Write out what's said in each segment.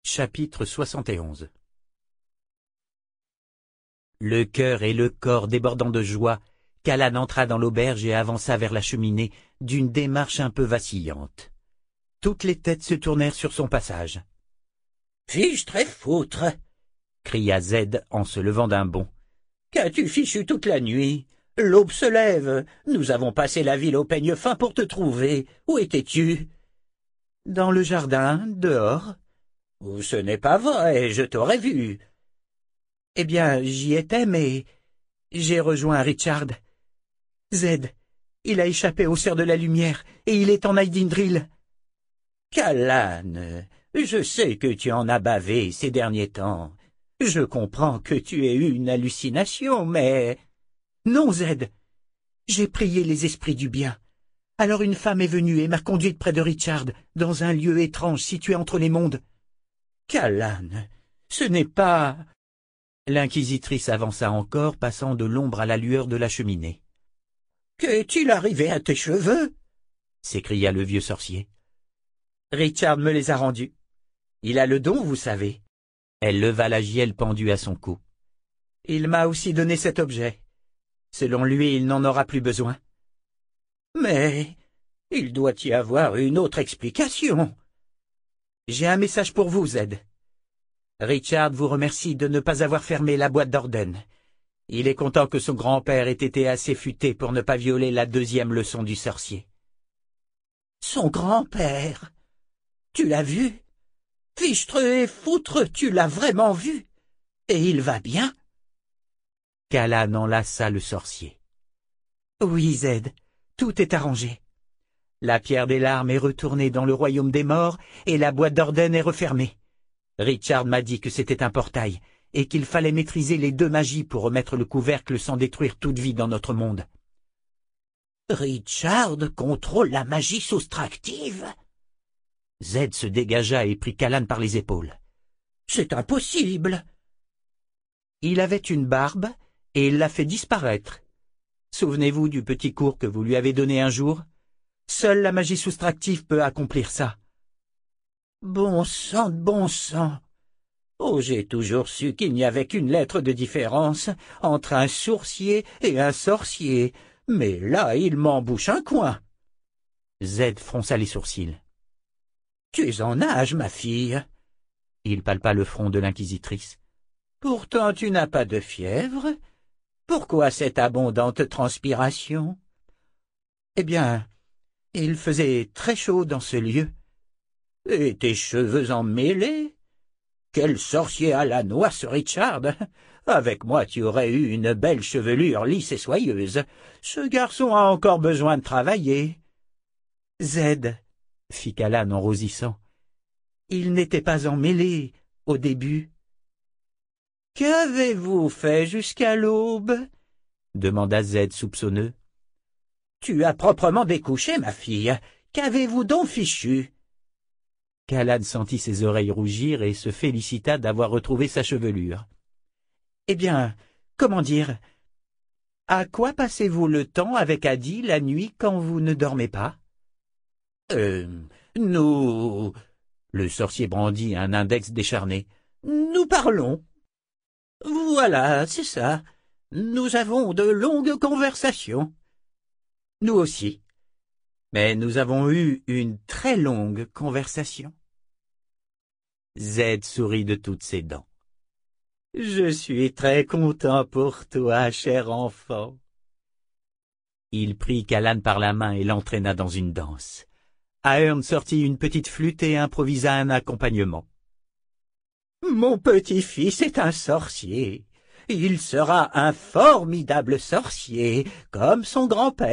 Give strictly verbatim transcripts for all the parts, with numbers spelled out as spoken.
Chapitre soixante et onze. Le cœur et le corps débordant de joie, Callan entra dans l'auberge et avança vers la cheminée d'une démarche un peu vacillante. Toutes les têtes se tournèrent sur son passage. « Fichtre et foutre !» cria Z en se levant d'un bond. « Qu'as-tu fichu toute la nuit? L'aube se lève. Nous avons passé la ville au peigne fin pour te trouver. Où étais-tu? »« Dans le jardin, dehors. »« Ce n'est pas vrai, je t'aurais vu. »« Eh bien, j'y étais, mais j'ai rejoint Richard. Z, il a échappé aux Sœurs de la Lumière, et il est en Aïdindril. »« Callan, je sais que tu en as bavé ces derniers temps. Je comprends que tu aies eu une hallucination, mais... » « Non, Z, j'ai prié les esprits du bien. Alors une femme est venue et m'a conduite près de Richard, dans un lieu étrange situé entre les mondes. »« Callan, ce n'est pas... » L'inquisitrice avança encore, passant de l'ombre à la lueur de la cheminée. « Qu'est-il arrivé à tes cheveux ?» s'écria le vieux sorcier. « Richard me les a rendus. Il a le don, vous savez. » Elle leva la gielle pendue à son cou. « Il m'a aussi donné cet objet. Selon lui, il n'en aura plus besoin. »« Mais il doit y avoir une autre explication. »« J'ai un message pour vous, Z. Richard vous remercie de ne pas avoir fermé la boîte d'Orden. Il est content que son grand-père ait été assez futé pour ne pas violer la deuxième leçon du sorcier. »« Son grand-père? Tu l'as vu? Fichtre et foutre, tu l'as vraiment vu? Et il va bien? » Callan enlaça le sorcier. « Oui, Z, tout est arrangé. La pierre des larmes est retournée dans le royaume des morts et la boîte d'Orden est refermée. Richard m'a dit que c'était un portail et qu'il fallait maîtriser les deux magies pour remettre le couvercle sans détruire toute vie dans notre monde. »« Richard contrôle la magie soustractive ?» Z se dégagea et prit Callan par les épaules. « C'est impossible !»« Il avait une barbe et il l'a fait disparaître. Souvenez-vous du petit cours que vous lui avez donné un jour? Seule la magie soustractive peut accomplir ça. »« Bon sang de bon sang! Oh, j'ai toujours su qu'il n'y avait qu'une lettre de différence entre un sourcier et un sorcier, mais là, il m'embouche un coin. » Z fronça les sourcils. « Tu es en âge, ma fille. » Il palpa le front de l'inquisitrice. « Pourtant, tu n'as pas de fièvre. Pourquoi cette abondante transpiration? » Eh bien, il faisait très chaud dans ce lieu. »« Et tes cheveux emmêlés? Quel sorcier à la noix, ce Richard! Avec moi, tu aurais eu une belle chevelure lisse et soyeuse. Ce garçon a encore besoin de travailler. »« Z, fit Callan en rougissant, il n'était pas emmêlé au début. »« Qu'avez-vous fait jusqu'à l'aube? » demanda Z soupçonneux. « Tu as proprement découché, ma fille. Qu'avez-vous donc fichu? » Callan sentit ses oreilles rougir et se félicita d'avoir retrouvé sa chevelure. « Eh bien, comment dire? À quoi passez-vous le temps avec Adi la nuit quand vous ne dormez pas? »« Euh, nous... » Le sorcier brandit un index décharné. « Nous parlons. Voilà, c'est ça. Nous avons de longues conversations. »« Nous aussi. Mais nous avons eu une très longue conversation. » Z sourit de toutes ses dents. « Je suis très content pour toi, cher enfant. » Il prit Callan par la main et l'entraîna dans une danse. Ahern sortit une petite flûte et improvisa un accompagnement. « Mon petit-fils est un sorcier. Il sera un formidable sorcier, comme son grand-père. »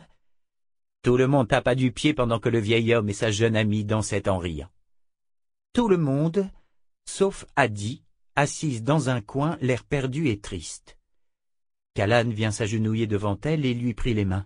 Tout le monde tapa du pied pendant que le vieil homme et sa jeune amie dansaient en riant. Tout le monde, sauf Adi, assise dans un coin, l'air perdu et triste. Callan vient s'agenouiller devant elle et lui prit les mains.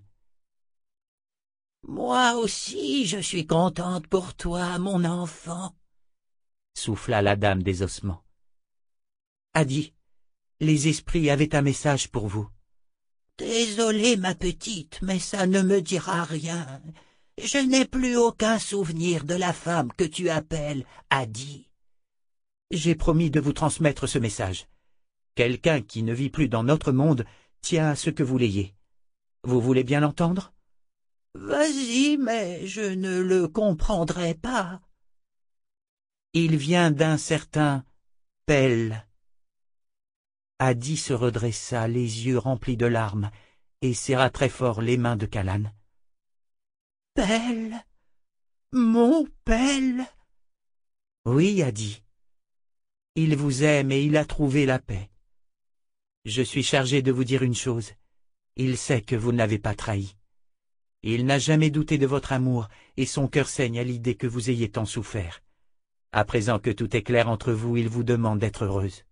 « Moi aussi, je suis contente pour toi, mon enfant, » souffla la dame des ossements. « Adi, les esprits avaient un message pour vous. »« Désolée, ma petite, mais ça ne me dira rien. Je n'ai plus aucun souvenir de la femme que tu appelles Adi. J'ai promis de vous transmettre ce message. Quelqu'un qui ne vit plus dans notre monde tient à ce que vous l'ayez. Vous voulez bien l'entendre? Vas-y, mais je ne le comprendrai pas. Il vient d'un certain Pell. Adi se redressa, les yeux remplis de larmes, et serra très fort les mains de Callan. Pell? Mon Pell? Oui, Adi. Il vous aime et il a trouvé la paix. Je suis chargé de vous dire une chose. Il sait que vous ne l'avez pas trahi. Il n'a jamais douté de votre amour, et son cœur saigne à l'idée que vous ayez tant souffert. À présent que tout est clair entre vous, il vous demande d'être heureuse.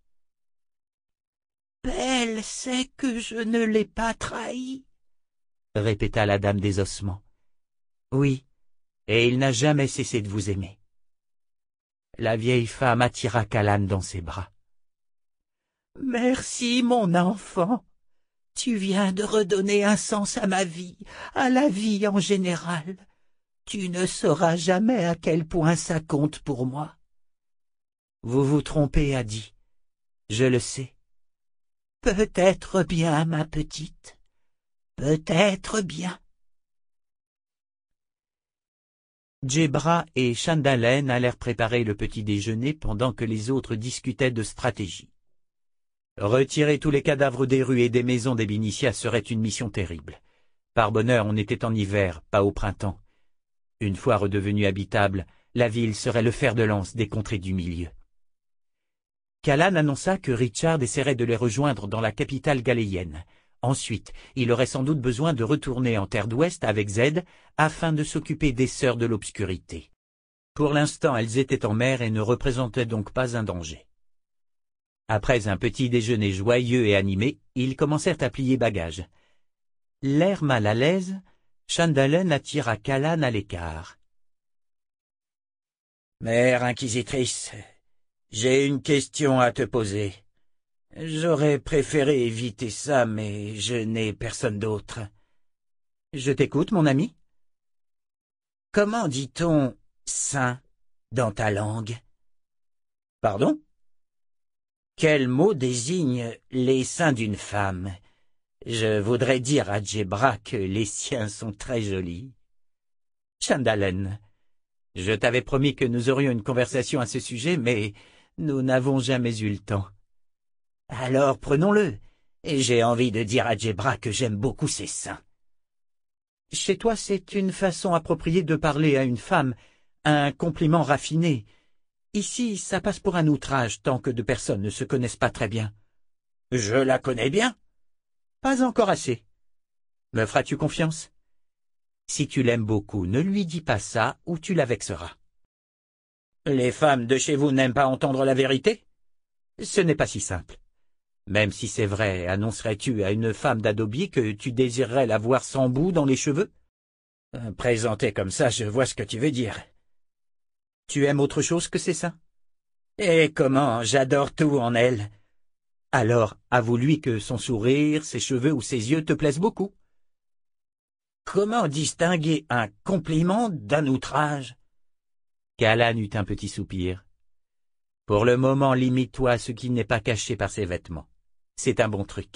Pell sait que je ne l'ai pas trahi, répéta la dame des ossements. Oui, et il n'a jamais cessé de vous aimer. La vieille femme attira Callan dans ses bras. Merci, mon enfant. Tu viens de redonner un sens à ma vie, à la vie en général. Tu ne sauras jamais à quel point ça compte pour moi. Vous vous trompez, Adi. Je le sais. Peut-être bien, ma petite. Peut-être bien. Djebra et Chandalen allèrent préparer le petit déjeuner pendant que les autres discutaient de stratégie. Retirer tous les cadavres des rues et des maisons des Bénitias serait une mission terrible. Par bonheur, on était en hiver, pas au printemps. Une fois redevenue habitable, la ville serait le fer de lance des contrées du milieu. Callan annonça que Richard essaierait de les rejoindre dans la capitale galéenne. Ensuite, il aurait sans doute besoin de retourner en Terre d'Ouest avec Zed afin de s'occuper des Sœurs de l'Obscurité. Pour l'instant, elles étaient en mer et ne représentaient donc pas un danger. Après un petit déjeuner joyeux et animé, ils commencèrent à plier bagages. L'air mal à l'aise, Chandalen attira Callan à l'écart. « Mère inquisitrice, j'ai une question à te poser. J'aurais préféré éviter ça, mais je n'ai personne d'autre. »« Je t'écoute, mon ami. »« Comment dit-on « saint » dans ta langue ?»« Pardon ?»« Quel mot désigne les seins d'une femme ? Je voudrais dire à Djebra que les siens sont très jolis. »« Chandalen, je t'avais promis que nous aurions une conversation à ce sujet, mais nous n'avons jamais eu le temps. »« Alors prenons-le, et j'ai envie de dire à Djebra que j'aime beaucoup ses seins. » Chez toi, c'est une façon appropriée de parler à une femme, un compliment raffiné. Ici, ça passe pour un outrage tant que deux personnes ne se connaissent pas très bien. « Je la connais bien. »« Pas encore assez. Me feras-tu confiance ? Si tu l'aimes beaucoup, ne lui dis pas ça ou tu la vexeras. »« Les femmes de chez vous n'aiment pas entendre la vérité ? » ?»« Ce n'est pas si simple. Même si c'est vrai, annoncerais-tu à une femme d'Adobe que tu désirerais la voir sans bout dans les cheveux ? » euh, Présenté comme ça, je vois ce que tu veux dire. »« Tu aimes autre chose que ses seins ? » ?»« Et comment, j'adore tout en elle. » »« Alors, avoue-lui que son sourire, ses cheveux ou ses yeux te plaisent beaucoup. » »« Comment distinguer un compliment d'un outrage ? » Callan eut un petit soupir. « Pour le moment, limite-toi à ce qui n'est pas caché par ses vêtements. C'est un bon truc. »«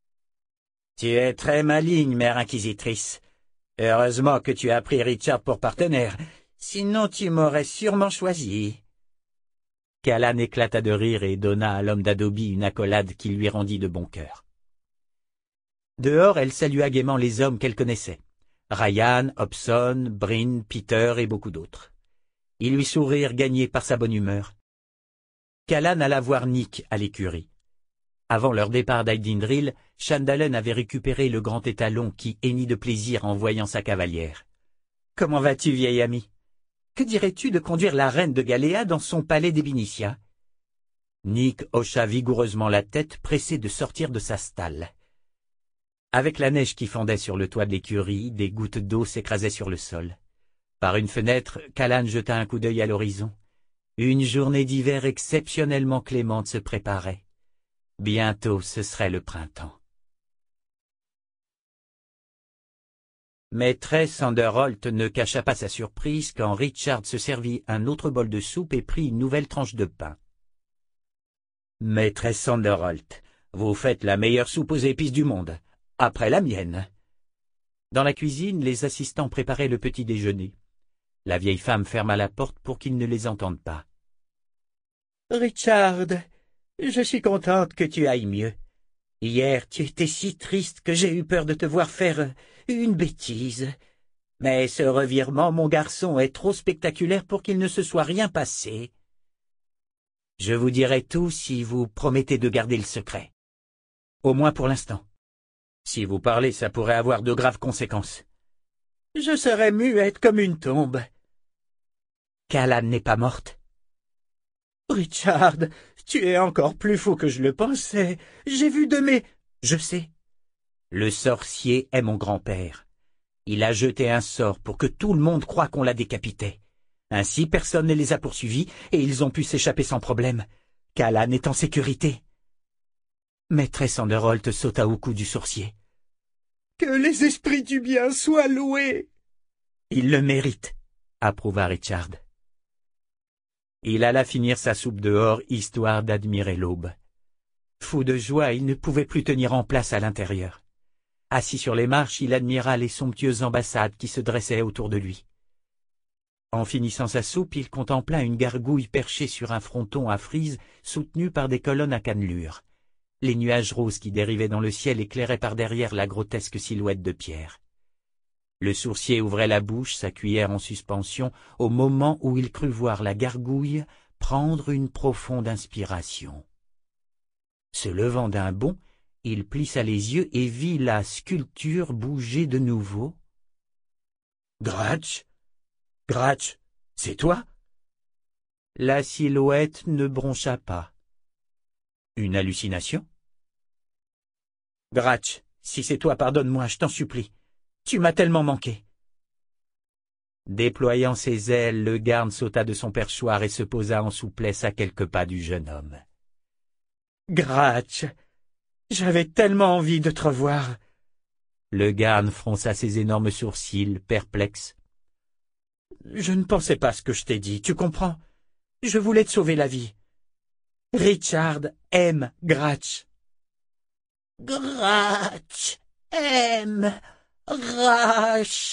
Tu es très maligne, mère inquisitrice. Heureusement que tu as pris Richard pour partenaire, sinon tu m'aurais sûrement choisi. » Callan éclata de rire et donna à l'homme d'Adobe une accolade qui lui rendit de bon cœur. Dehors, elle salua gaiement les hommes qu'elle connaissait. Ryan, Hobson, Bryn, Peter et beaucoup d'autres. Ils lui sourirent gagnés par sa bonne humeur. Callan alla voir Nick à l'écurie. Avant leur départ d'Aidindril, Chandalen avait récupéré le grand étalon qui hennit de plaisir en voyant sa cavalière. « Comment vas-tu, vieil ami ? Que dirais-tu de conduire la reine de Galéa dans son palais des Bénitias ?» Nick hocha vigoureusement la tête, pressé de sortir de sa stalle. Avec la neige qui fondait sur le toit de l'écurie, des gouttes d'eau s'écrasaient sur le sol. Par une fenêtre, Callan jeta un coup d'œil à l'horizon. Une journée d'hiver exceptionnellement clémente se préparait. Bientôt ce serait le printemps. Maîtresse Anderholt ne cacha pas sa surprise quand Richard se servit un autre bol de soupe et prit une nouvelle tranche de pain. Maîtresse Sanderholt, vous faites la meilleure soupe aux épices du monde, après la mienne. Dans la cuisine, les assistants préparaient le petit déjeuner. La vieille femme ferma la porte pour qu'ils ne les entendent pas. « Richard, je suis contente que tu ailles mieux. Hier, tu étais si triste que j'ai eu peur de te voir faire une bêtise. Mais ce revirement, mon garçon, est trop spectaculaire pour qu'il ne se soit rien passé. Je vous dirai tout si vous promettez de garder le secret. Au moins pour l'instant. Si vous parlez, ça pourrait avoir de graves conséquences. Je serais muette comme une tombe. Calan n'est pas morte. Richard, tu es encore plus fou que je le pensais. J'ai vu de mes... Je sais. Le sorcier est mon grand-père. Il a jeté un sort pour que tout le monde croie qu'on l'a décapité. Ainsi, personne ne les a poursuivis et ils ont pu s'échapper sans problème. Calan est en sécurité. Maîtresse Sanderholt sauta au cou du sorcier. « Que les esprits du bien soient loués !»« Il le mérite, » approuva Richard. Il alla finir sa soupe dehors, histoire d'admirer l'aube. Fou de joie, il ne pouvait plus tenir en place à l'intérieur. Assis sur les marches, il admira les somptueuses ambassades qui se dressaient autour de lui. En finissant sa soupe, il contempla une gargouille perchée sur un fronton à frise soutenu par des colonnes à cannelure. Les nuages roses qui dérivaient dans le ciel éclairaient par derrière la grotesque silhouette de pierre. Le sourcier ouvrait la bouche, sa cuillère en suspension, au moment où il crut voir la gargouille prendre une profonde inspiration. Se levant d'un bond, il plissa les yeux et vit la sculpture bouger de nouveau. « Gratch, Gratch, c'est toi ?» La silhouette ne broncha pas. Une hallucination? « Gratch, si c'est toi, pardonne-moi, je t'en supplie. Tu m'as tellement manqué. » Déployant ses ailes, le garde sauta de son perchoir et se posa en souplesse à quelques pas du jeune homme. « Gratch, j'avais tellement envie de te revoir. » Le garde fronça ses énormes sourcils, perplexe. « Je ne pensais pas ce que je t'ai dit, tu comprends? Je voulais te sauver la vie. Richard aime Gratch. »« Gratch aime Richard. »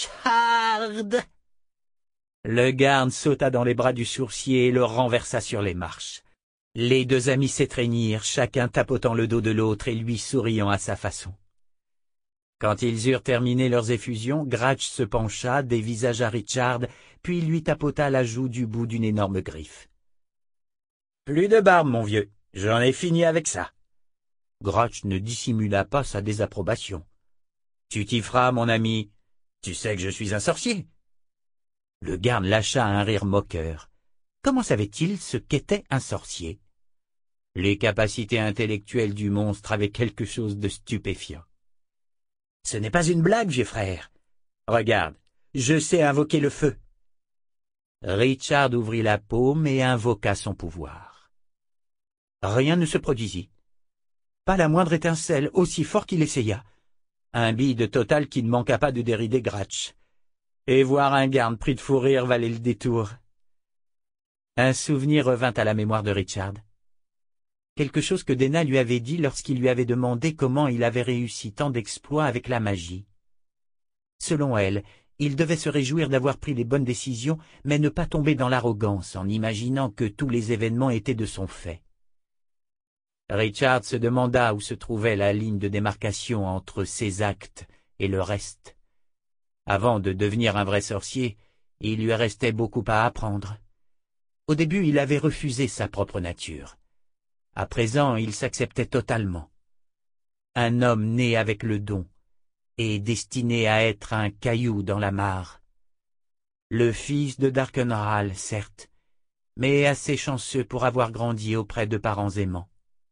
Le garde sauta dans les bras du sourcier et le renversa sur les marches. Les deux amis s'étreignirent, chacun tapotant le dos de l'autre et lui souriant à sa façon. Quand ils eurent terminé leurs effusions, Gratch se pencha, dévisagea Richard, puis lui tapota la joue du bout d'une énorme griffe. « Plus de barbe, mon vieux, j'en ai fini avec ça. » Gratch ne dissimula pas sa désapprobation. « Tu t'y feras, mon ami, tu sais que je suis un sorcier. » Le garde lâcha un rire moqueur. Comment savait-il ce qu'était un sorcier? Les capacités intellectuelles du monstre avaient quelque chose de stupéfiant. « Ce n'est pas une blague, vieux frère. Regarde, je sais invoquer le feu. » Richard ouvrit la paume et invoqua son pouvoir. Rien ne se produisit. Pas la moindre étincelle, aussi fort qu'il essaya. Un bide total qui ne manqua pas de dérider Gratch. Et voir un garde pris de fou rire valait le détour. Un souvenir revint à la mémoire de Richard. Quelque chose que Denna lui avait dit lorsqu'il lui avait demandé comment il avait réussi tant d'exploits avec la magie. Selon elle, il devait se réjouir d'avoir pris les bonnes décisions, mais ne pas tomber dans l'arrogance en imaginant que tous les événements étaient de son fait. Richard se demanda où se trouvait la ligne de démarcation entre ses actes et le reste. Avant de devenir un vrai sorcier, il lui restait beaucoup à apprendre. Au début, il avait refusé sa propre nature. À présent, il s'acceptait totalement. Un homme né avec le don, et destiné à être un caillou dans la mare. Le fils de Darkenral, certes, mais assez chanceux pour avoir grandi auprès de parents aimants.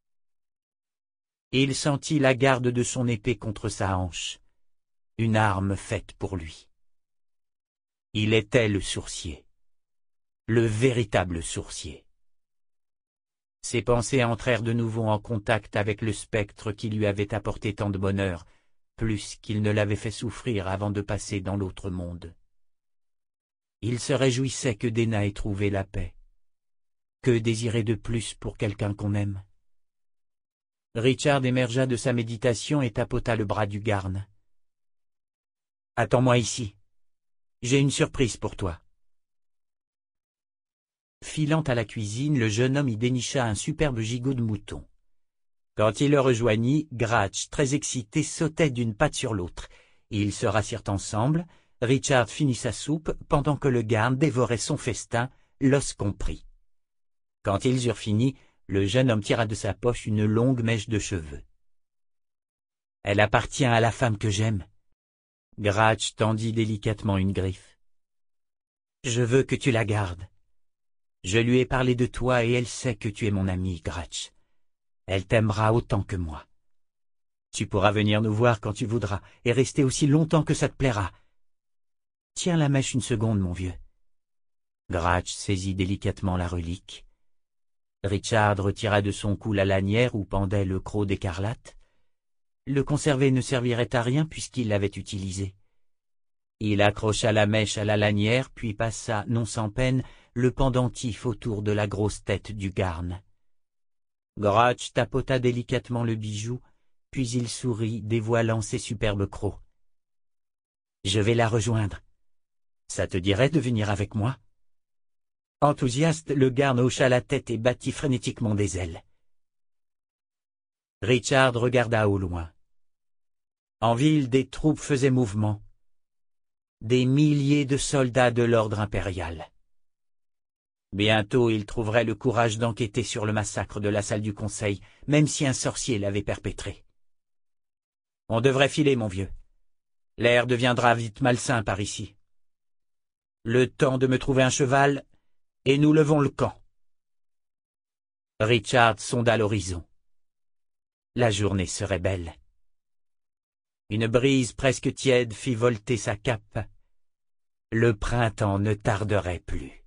Il sentit la garde de son épée contre sa hanche, une arme faite pour lui. Il était le sourcier, le véritable sourcier. Ses pensées entrèrent de nouveau en contact avec le spectre qui lui avait apporté tant de bonheur, plus qu'il ne l'avait fait souffrir avant de passer dans l'autre monde. Il se réjouissait que Denna ait trouvé la paix. Que désirer de plus pour quelqu'un qu'on aime? Richard émergea de sa méditation et tapota le bras du garde. « Attends-moi ici. J'ai une surprise pour toi. » Filant à la cuisine, le jeune homme y dénicha un superbe gigot de mouton. Quand il le rejoignit, Gratch, très excité, sautait d'une patte sur l'autre. Ils se rassirent ensemble. Richard finit sa soupe, pendant que le garde dévorait son festin, l'os compris. Quand ils eurent fini, le jeune homme tira de sa poche une longue mèche de cheveux. « Elle appartient à la femme que j'aime. » Gratch tendit délicatement une griffe. « Je veux que tu la gardes. Je lui ai parlé de toi et elle sait que tu es mon ami, Gratch. Elle t'aimera autant que moi. Tu pourras venir nous voir quand tu voudras et rester aussi longtemps que ça te plaira. Tiens la mèche une seconde, mon vieux. » Gratch saisit délicatement la relique. Richard retira de son cou la lanière où pendait le croc d'écarlate. Le conserver ne servirait à rien puisqu'il l'avait utilisé. Il accrocha la mèche à la lanière puis passa, non sans peine, le pendentif autour de la grosse tête du garde. Gratch tapota délicatement le bijou, puis il sourit, dévoilant ses superbes crocs. « Je vais la rejoindre. Ça te dirait de venir avec moi ?» Enthousiaste, le garde hocha la tête et battit frénétiquement des ailes. Richard regarda au loin. En ville, des troupes faisaient mouvement. Des milliers de soldats de l'ordre impérial. Bientôt, il trouverait le courage d'enquêter sur le massacre de la salle du conseil, même si un sorcier l'avait perpétré. On devrait filer, mon vieux. L'air deviendra vite malsain par ici. Le temps de me trouver un cheval, et nous levons le camp. Richard sonda l'horizon. La journée serait belle. Une brise presque tiède fit volter sa cape. Le printemps ne tarderait plus.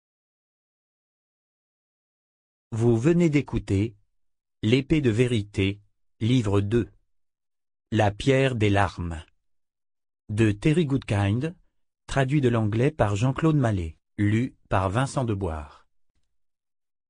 Vous venez d'écouter L'épée de vérité, livre deux. La pierre des larmes. De Terry Goodkind, traduit de l'anglais par Jean-Claude Mallet, lu par Vincent Deboire.